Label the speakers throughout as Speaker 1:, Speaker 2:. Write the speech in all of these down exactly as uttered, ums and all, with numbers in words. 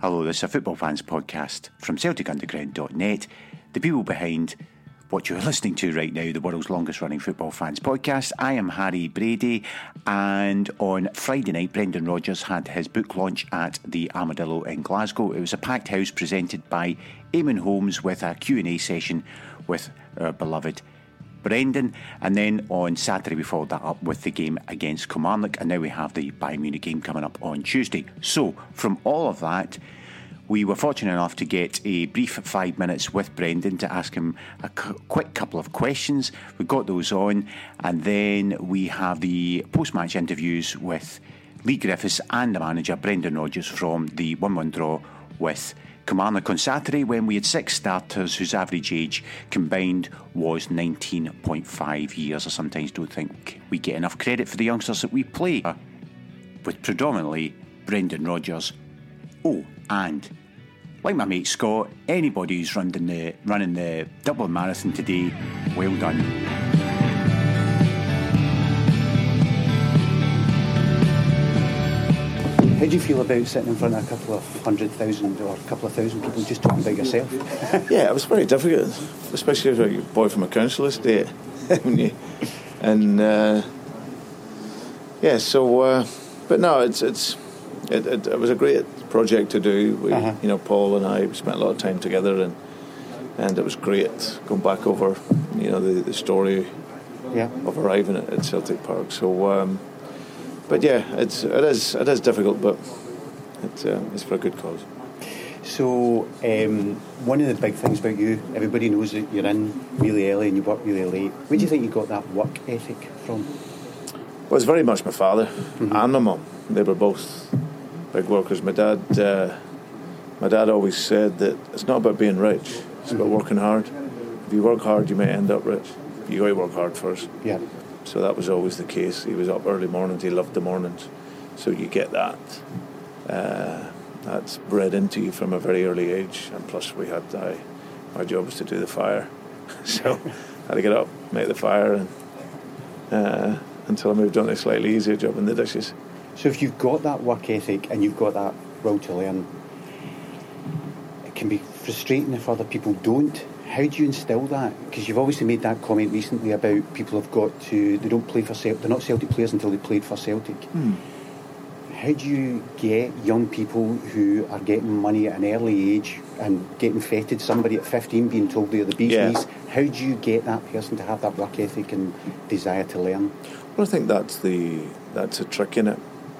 Speaker 1: Hello, this is a Football Fans podcast from Celtic Underground dot net. The people behind what you're listening to right now, the world's longest running Football Fans podcast. I am Harry Brady, and on Friday night, Brendan Rodgers had his book launch at the Armadillo in Glasgow. It was a packed house presented by Eamon Holmes with a Q and A session with our beloved Brendan, and then on Saturday we followed that up with the game against Kilmarnock, and now we have the Bayern Munich game coming up on Tuesday. So from all of that, we were fortunate enough to get a brief five minutes with Brendan to ask him a cu- quick couple of questions. We got those on, and then we have the post-match interviews with Lee Griffiths and the manager Brendan Rodgers from the one one draw with Kilmarnock on Saturday, when we had six starters whose average age combined was nineteen point five years. I sometimes don't think we get enough credit for the youngsters that we play with, predominantly Brendan Rodgers. Oh, and like my mate Scott, anybody who's running the, running the Dublin Marathon today, well done. How do you feel about sitting in front of a couple of hundred thousand or a couple of thousand people just talking about yourself?
Speaker 2: Yeah, it was very difficult, especially as a boy from a council estate. and uh, yeah, so uh, but no, it's it's it, it, it was a great project to do. We, uh-huh. You know, Paul and I spent a lot of time together, and and it was great going back over, you know, the, the story yeah. of arriving at, at Celtic Park. So. Um, But yeah, it's it is it is difficult, but it's uh, it's for a good cause.
Speaker 1: So um, one of the big things about you, everybody knows that you're in really early and you work really late. Where do you think you got that work ethic from?
Speaker 2: Well, it's very much my father mm-hmm. and my mum. They were both big workers. My dad, uh, my dad always said that it's not about being rich; it's mm-hmm. about working hard. If you work hard, you may end up rich. You got to work hard first.
Speaker 1: Yeah.
Speaker 2: So that was always the case. He was up early mornings. He loved the mornings. So you get that. Uh, that's bred into you from a very early age. And plus we had, I, my job was to do the fire. So I had to get up, make the fire, and uh, until I moved on to a slightly easier job in the dishes.
Speaker 1: So if you've got that work ethic and you've got that will to learn, it can be frustrating if other people don't. How do you instill that? Because you've obviously made that comment recently about people have got to, they don't play for Celtic, they're not Celtic players until they played for Celtic. Hmm. How do you get young people who are getting money at an early age and getting feted, somebody at fifteen being told they're the bee's
Speaker 2: yeah.
Speaker 1: knees, how do you get that person to have that work ethic and desire to learn?
Speaker 2: Well, I think that's the that's a trick in it.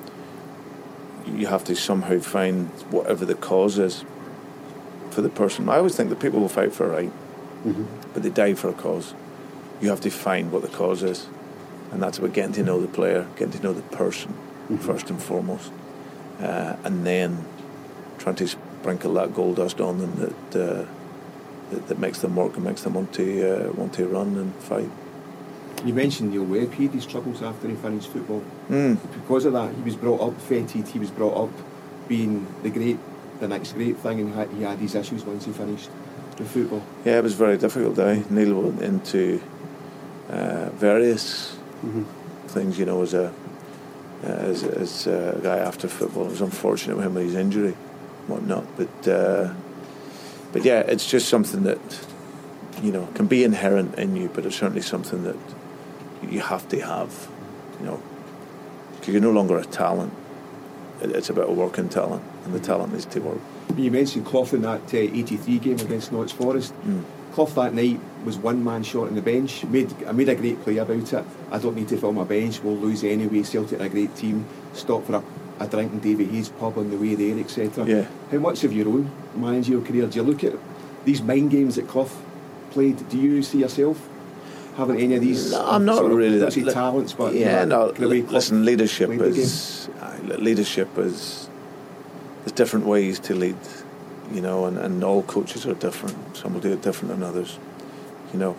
Speaker 2: You have to somehow find whatever the cause is for the person. I always think that people will fight for a right, mm-hmm. but they die for a cause. You have to find what the cause is, and that's about getting to know the player, getting to know the person mm-hmm. first and foremost, uh, and then trying to sprinkle that gold dust on them that uh, that, that makes them work and makes them want to uh, want to run and fight.
Speaker 3: You mentioned Neil Webb. He had his troubles after he finished football.
Speaker 2: Mm.
Speaker 3: Because of that, he was brought up feted. He was brought up being the great. the next great thing, and he had his issues once he finished the football.
Speaker 2: Yeah, it was very difficult. Eh? Neil went into uh, various mm-hmm. things, you know, as a uh, as, as a guy after football. It was unfortunate with him with his injury, and whatnot. But uh, but yeah, it's just something that, you know, can be inherent in you, but it's certainly something that you have to have, you know, because you're no longer a talent. It's about a working talent, and the talent needs to work.
Speaker 3: You mentioned Clough in that uh, eighty-three game against Notts Forest. Mm. Clough that night was one man short on the bench. Made I made a great play about it. I don't need to fill my bench. We'll lose anyway. Celtic are a great team. Stop for a, a drink in Davy Hayes pub on the way there, et cetera.
Speaker 2: Yeah.
Speaker 3: How much of your own managerial career do you look at these mind games that Clough played? Do you see yourself having any of these?
Speaker 2: No, I'm not really
Speaker 3: that
Speaker 2: li-
Speaker 3: talents, but
Speaker 2: yeah,
Speaker 3: you know,
Speaker 2: no. Li- listen, leadership is uh, leadership is there's different ways to lead, you know, and, and all coaches are different. Some will do it different than others, you know.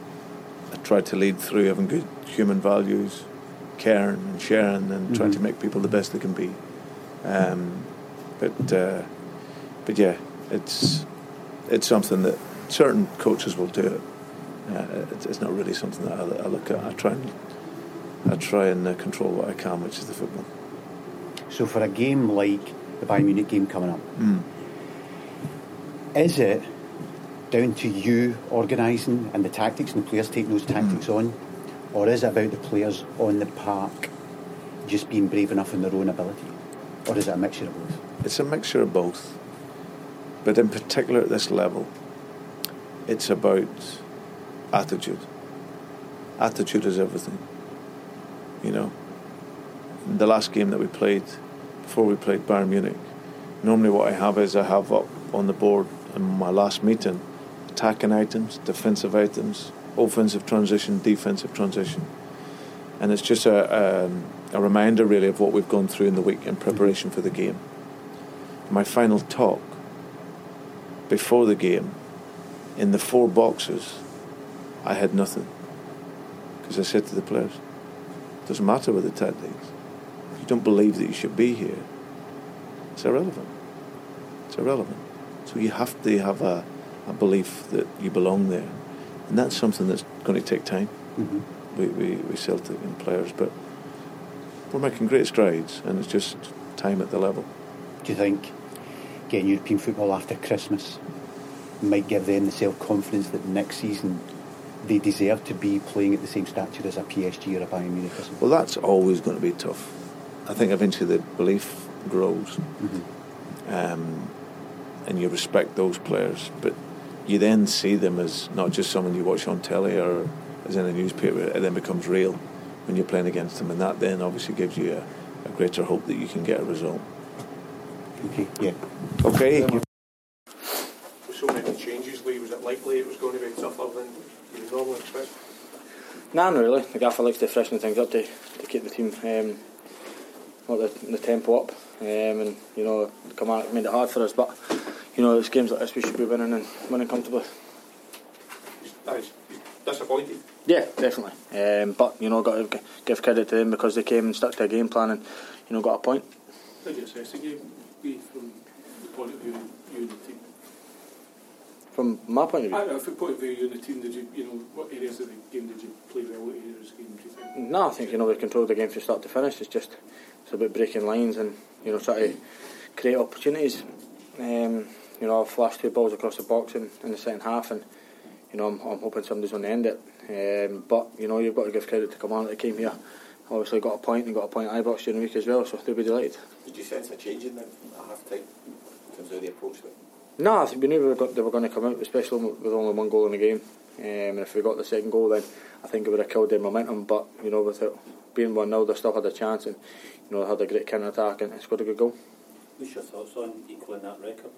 Speaker 2: I try to lead through having good human values, caring and sharing, and mm-hmm. trying to make people the best they can be. Um, but uh, but yeah, it's it's something that certain coaches will do it. Uh, it's, it's not really something that I, I look at. I try and I try and uh, control what I can, which is the football.
Speaker 1: So for a game like the Bayern Munich game coming up.
Speaker 2: Mm.
Speaker 1: Is it down to you organising and the tactics and the players taking those tactics mm. on, or is it about the players on the park just being brave enough in their own ability, or is it a mixture of both?
Speaker 2: It's a mixture of both, but in particular at this level, it's about attitude. Attitude is everything. You know, the last game that we played, before we played Bayern Munich, normally what I have is I have up on the board in my last meeting attacking items, defensive items, offensive transition, defensive transition, and it's just a, a, a reminder really of what we've gone through in the week in preparation for the game. My final talk before the game, in the four boxes, I had nothing, because I said to the players, it doesn't matter with the tactics. If you don't believe that you should be here, it's irrelevant. It's irrelevant. So you have to have a, a belief that you belong there, and that's something that's going to take time. Mm-hmm. We, we, we Celtic and players, but we're making great strides, and it's just time at the level.
Speaker 1: Do you think getting European football after Christmas might give them the self-confidence that next season they deserve to be playing at the same stature as a P S G or a Bayern Munich or something?
Speaker 2: Well, that's always going to be tough. I think eventually the belief grows, mm-hmm. um, and you respect those players, but you then see them as not just someone you watch on telly or as in a newspaper. It then becomes real when you're playing against them, and that then obviously gives you a, a greater hope that you can get a result.
Speaker 1: Okay, yeah.
Speaker 2: Okay.
Speaker 4: With so many changes, Lee, was it likely it was going to be tougher than you would normally expect?
Speaker 5: Nah, not really. The gaffer likes to freshen things up to, to keep the team um, the, the tempo up, um, and you know, Kilmarnock made it hard for us. But you know, it's games like this we should be winning and winning comfortably.
Speaker 4: That is disappointing.
Speaker 5: Yeah, definitely. Um, but you know, got to give credit to them because they came and stuck to a game plan and you know got a point.
Speaker 4: How do you assess the game, Lee, from the point of view of you and the team?
Speaker 5: From my point of view?
Speaker 4: I don't know, from the point of view of you and the team, did you, you know, what areas of the game did you play well? What areas of the game do you think?
Speaker 5: No, I think you know we controlled the game from start to finish. It's just it's about breaking lines and you know try to create opportunities. Um, you know, I've flashed two balls across the box in, in the second half, and you know I'm, I'm hoping somebody's going to end it. Um, but you know you've got to give credit to Kilmarnock that came here. Obviously got a point and got a point at Ibrox during the week as well, so they'll be delighted.
Speaker 6: Did you sense a change in them at half time in terms of how they approached it?
Speaker 5: No, I think we knew we were got, they were going to come out, especially with only one goal in the game. Um, and if we got the second goal, then I think it would have killed their momentum. But you know, with it being one nil, they still had a chance, and you know, they had a great counter attack and scored a good goal.
Speaker 6: What's your thoughts on equalling that record?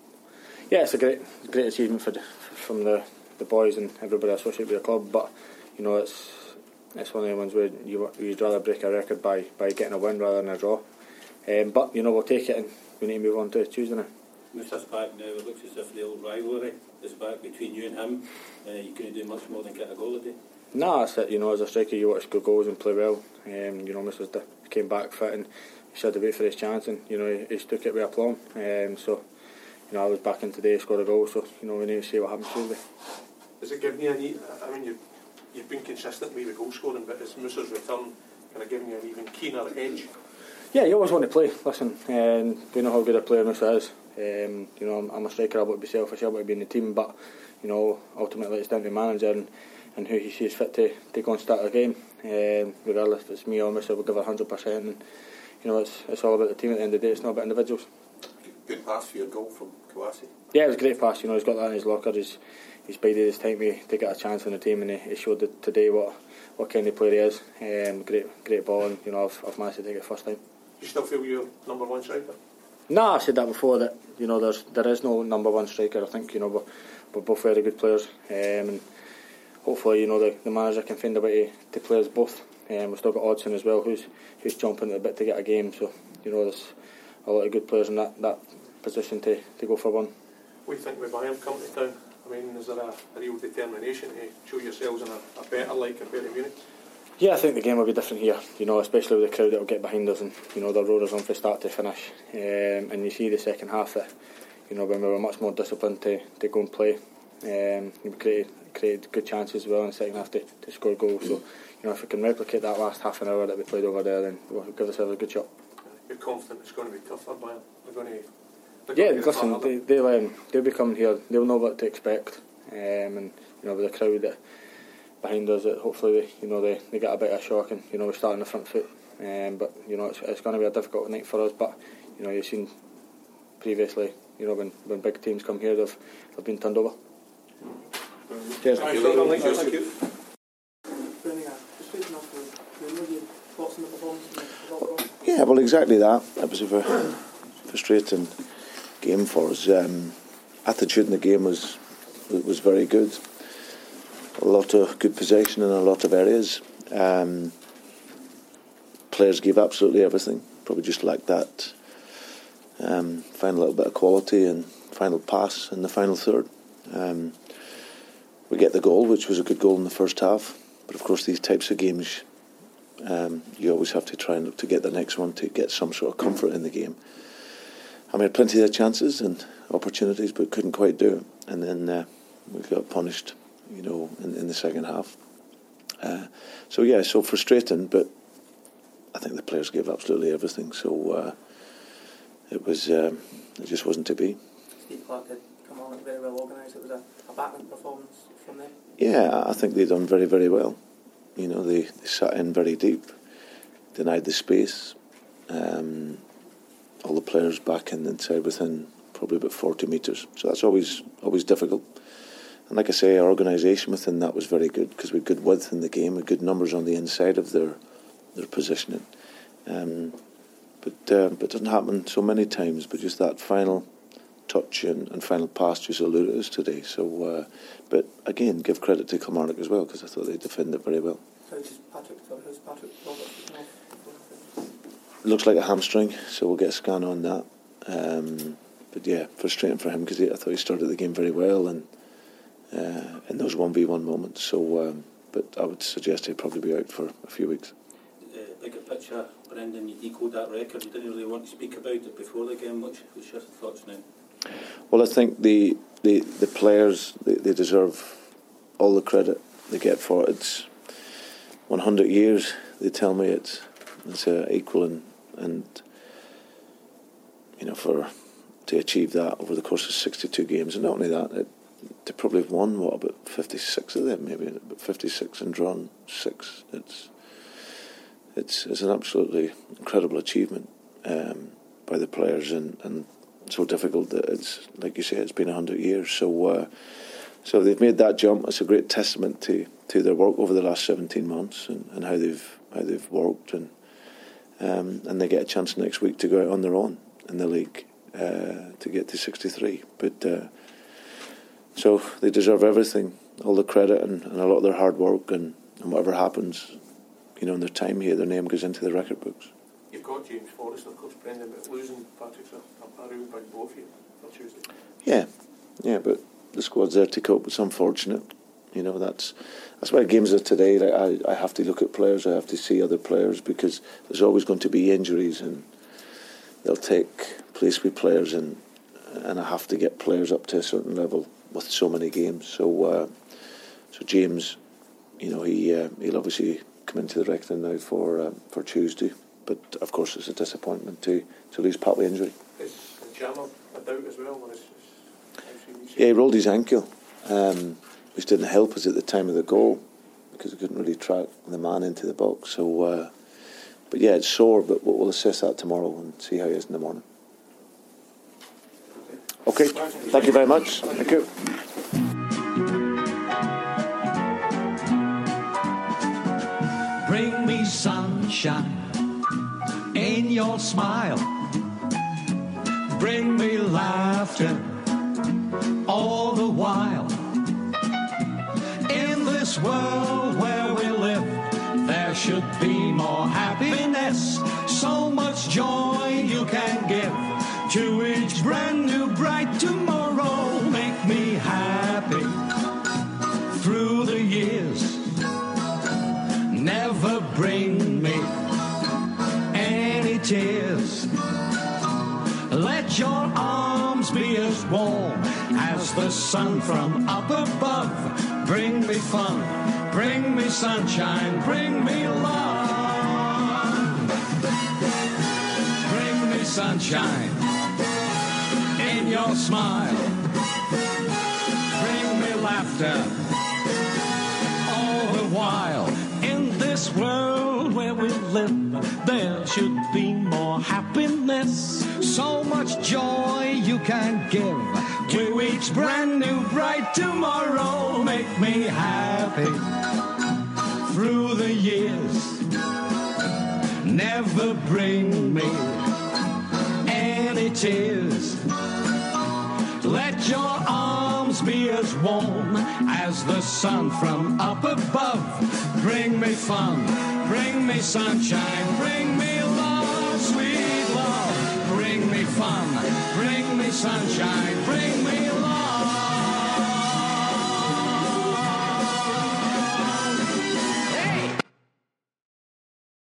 Speaker 5: Yeah, it's a great, great achievement for the, from the, the boys and everybody associated with the club. But you know, it's it's one of the ones where you you'd rather break a record by, by getting a win rather than a draw. Um, but you know, we'll take it, and we need to move on to Tuesday now.
Speaker 6: Moussa's back now. It looks as if the old rivalry is back between you and him. Uh, you couldn't do much more than get a goal a day.
Speaker 5: No, that's it. You know, as a striker, you want to score goals and play well. Um, you know, Moussa came back fit and he had to wait for his chance, and you know, he, he took it with aplomb. Um, so, you know, I was back in today, scored a goal. So, you know, we need to see what happens Tuesday.
Speaker 4: Is it giving you any? I mean, you've you've been consistent with goal scoring, but is Moussa's return kind of giving you an even keener edge?
Speaker 5: Yeah, you always want to play. Listen, um, we know how good a player Moussa is. Um, you know, I'm, I'm a striker. I want to be selfish. I want to be in the team, but you know, ultimately it's down to the manager and, and who he sees fit to, to go and start a game. Um, regardless if it's me or Moussa, we'll give a hundred percent. And you know, it's it's all about the team at the end of the day. It's not about individuals.
Speaker 6: Good pass for your goal from Kouassi.
Speaker 5: Yeah, it was a great pass. You know, he's got that in his locker. He's he's bided his time to, to get a chance in the team, and he, he showed it today what what kind of player he is. Um, great great ball, and you know, I've, I've managed to take it first time.
Speaker 4: Do you still feel you're number one striker?
Speaker 5: No, I said that before, that you know there's there is no number one striker. I think you know we're, we're both very good players, um, and hopefully you know the, the manager can find a way to, to play us both. Um, we've still got Odsonne as well, who's who's jumping a bit to get a game. So you know there's a lot of good players in that, that position to, to go for one.
Speaker 4: What do you think with Bayern coming to town? I mean, is there a, a real determination to show yourselves in a, a better light compared to Munich?
Speaker 5: Yeah, I think the game will be different here, you know, especially with the crowd that will get behind us, and you know, they'll roll us on from start to finish. Um, and you see the second half that, you know, when we were much more disciplined to, to go and play, um, we created, created good chances as well in the second half to, to score goals. So, you know, if we can replicate that last half an hour that we played over there, then we'll give ourselves a good shot.
Speaker 4: you're confident it's going to be tougher, Bayern? They're going to.
Speaker 5: Yeah, listen, they, they'll, um, they'll be coming here, they'll know what to expect, um, and you know, with the crowd that behind us, that hopefully they, you know, they, they get a bit of a shock, and you know, we start on the front foot, um, but you know, it's, it's going to be a difficult night for us, but you know, you've seen previously, you know, when, when big teams come here, they've, they've been turned over. Cheers.
Speaker 4: Thank you. Thank you.
Speaker 2: Yeah, well, exactly that. It was a very frustrating game for us. Um, attitude in the game was was very good. A lot of good possession in a lot of areas. Um, players gave absolutely everything. Probably just lacked that um, final little bit of quality and final pass in the final third. Um, we get the goal, which was a good goal in the first half. But of course, these types of games, um, you always have to try and look to get the next one to get some sort of comfort in the game. I mean, plenty of chances and opportunities, but couldn't quite do it. And then uh, we got punished, you know, in, in the second half. Uh, so yeah, so frustrating, but I think the players gave absolutely everything. So uh, it was, um, it just wasn't to be.
Speaker 7: Steve Clarke did come on very well organised. It was a, a battling performance from them.
Speaker 2: Yeah, I think they done very, very well. You know, they, they sat in very deep, denied the space. Um, all the players back in inside within probably about forty metres. So that's always always difficult. And like I say, our organisation within that was very good because we had good width in the game, we had good numbers on the inside of their their positioning. Um, but uh, but it doesn't happen so many times. But just that final touch and, and final pass just eluded us today. So, uh, but again, give credit to Kilmarnock as well because I thought they defended very well.
Speaker 7: So just Patrick, who's Patrick Roberts?
Speaker 2: Looks like a hamstring, so we'll get a scan on that. Um, but yeah, frustrating for him because I thought he started the game very well and uh, in those one v one moments. So, um, but I would suggest he'd probably be out for a few weeks.
Speaker 6: Uh, bigger picture, Brendan, you equalled that record. You didn't really want to speak about it before the game. What's, what's your thoughts now?
Speaker 2: Well, I think the the, the players they, they deserve all the credit they get for it. It's one hundred years. They tell me it's it's uh, equaling. And you know, for to achieve that over the course of sixty-two games, and not only that, it, they probably have won what about fifty-six of them, maybe about fifty-six and drawn six. It's it's it's an absolutely incredible achievement um, by the players, and, and so difficult that it's like you say, it's been a hundred years. So uh, so they've made that jump. It's a great testament to, to their work over the last seventeen months and, and how they've how they've worked and. Um, and they get a chance next week to go out on their own in the league uh, to get to sixty-three. But uh, so they deserve everything, all the credit and, and a lot of their hard work, and, and whatever happens, you know, in their time here, their name goes into the record books.
Speaker 4: You've got James Forrest, of course, Brendan, but losing Patrick's a, a real big blow for you for Tuesday.
Speaker 2: Yeah, yeah, but the squad's there to cope. It's unfortunate. You know, that's that's why games of today, like, I, I have to look at players, I have to see other players because there's always going to be injuries and they'll take place with players and and I have to get players up to a certain level with so many games. So uh, so James, you know, he, uh, he'll obviously come into the reckoning now for uh, for Tuesday. But of course it's a disappointment to, to lose Pat with injury.
Speaker 4: Is Jammer a doubt as well? Or is, is,
Speaker 2: yeah, he rolled his ankle. Um, which didn't help us at the time of the goal because we couldn't really track the man into the box. So, uh, but yeah, it's sore, but we'll assess that tomorrow and see how he is in the morning. Okay, thank you very much. Thank you.
Speaker 8: Bring me sunshine in your smile. Bring me laughter all the while. In this world where we live, there should be more happiness. So much joy you can give to each brand new bright tomorrow. Make me happy through the years. Never bring me any tears. Let your arms be as warm as the sun from up above. Bring me fun, bring me sunshine, bring me love. Bring sunshine in your smile. Bring me laughter all the while. In this world where we live, there should be more happiness. So much joy you can give to each brand new bright tomorrow. Make me happy through the years. Never bring me any tears. Let your arms be as warm as the sun from up above. Bring me fun, bring me sunshine, bring me love, sweet love. Bring me fun, bring me sunshine, bring me love.